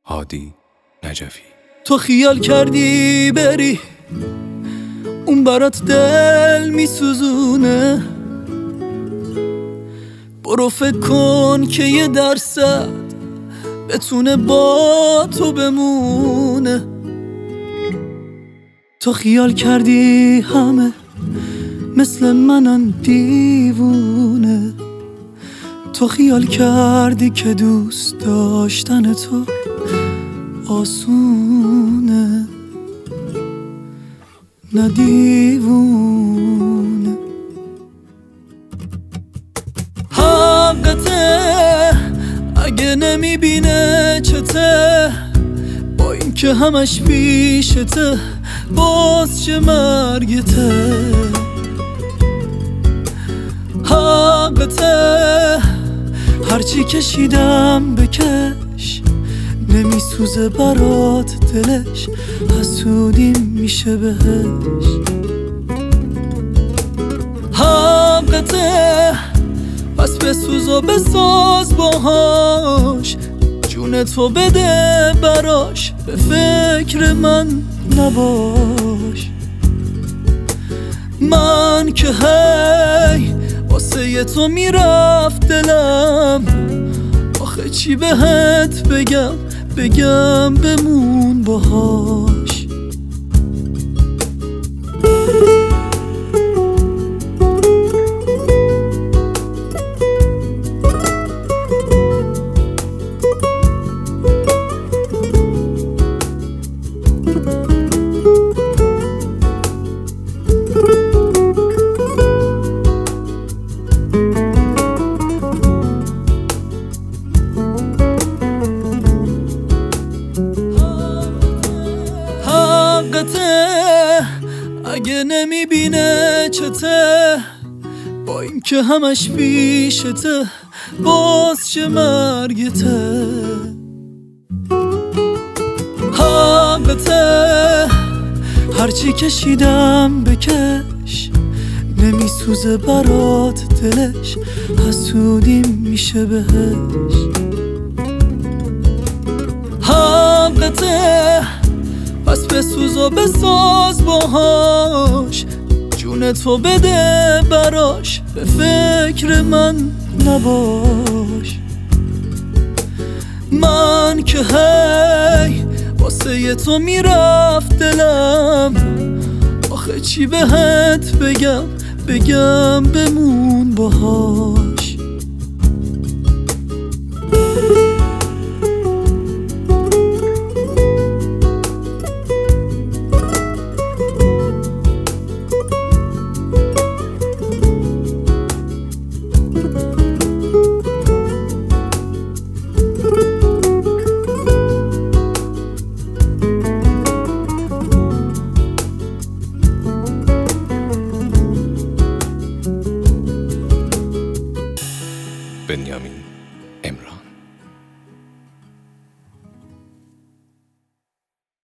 هادی نجفی. تو خیال کردی بری اون برات دل میسوزونه، برو فکر کن که 1% بتونه با تو بمونه. تو خیال کردی همه مثل منن دیوونه، تو خیال کردی که دوست داشتن تو آسونه، نه دیوونه. حقته اگه نمیبینه چته، با این که همش پیشته باز چه مرگته. حقته هرچی کشیدم بکش، نمیسوزه برات دلش، حسودیم میشه بهش. حقته پس بسوز و بساز باهاش، جونتو بده براش، به فکر من نباش. من که هی واسه تو میرفت دلم، آخه چی بهت بگم بمون باهاش. اگه نمیبینه چته، با این که همش پیشته باز چه مرگته. حقته هرچی کشیدم بکش، نمیسوزه برات دلش، حسودیم میشه بهش. حقته پس بسوز و بساز باهاش، جونتو بده براش، به فکر من نباش. من که هی واسه تو میرفت دلم، آخه چی بهت بگم بمون باهاش. بنیامین